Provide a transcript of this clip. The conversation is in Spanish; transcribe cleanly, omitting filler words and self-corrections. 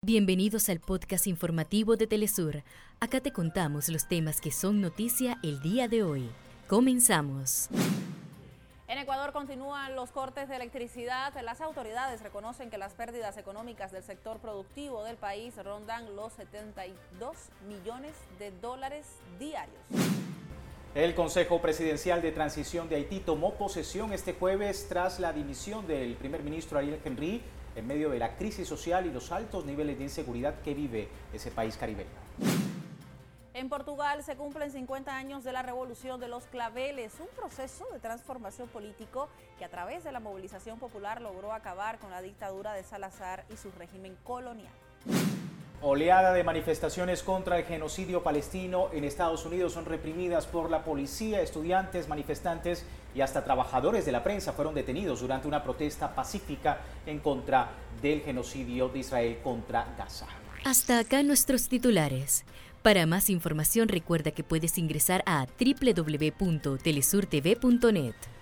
Bienvenidos al podcast informativo de Telesur. Acá te contamos los temas que son noticia el día de hoy. Comenzamos. En Ecuador continúan los cortes de electricidad. Las autoridades reconocen que las pérdidas económicas del sector productivo del país rondan los $72 millones diarios. El Consejo Presidencial de Transición de Haití tomó posesión este jueves tras la dimisión del primer ministro Ariel Henry en medio de la crisis social y los altos niveles de inseguridad que vive ese país caribeño. En Portugal se cumplen 50 años de la Revolución de los Claveles, un proceso de transformación político que a través de la movilización popular logró acabar con la dictadura de Salazar y su régimen colonial. Oleada de manifestaciones contra el genocidio palestino en Estados Unidos son reprimidas por la policía. Estudiantes, manifestantes y hasta trabajadores de la prensa fueron detenidos durante una protesta pacífica en contra del genocidio de Israel contra Gaza. Hasta acá nuestros titulares. Para más información recuerda que puedes ingresar a www.telesurtv.net.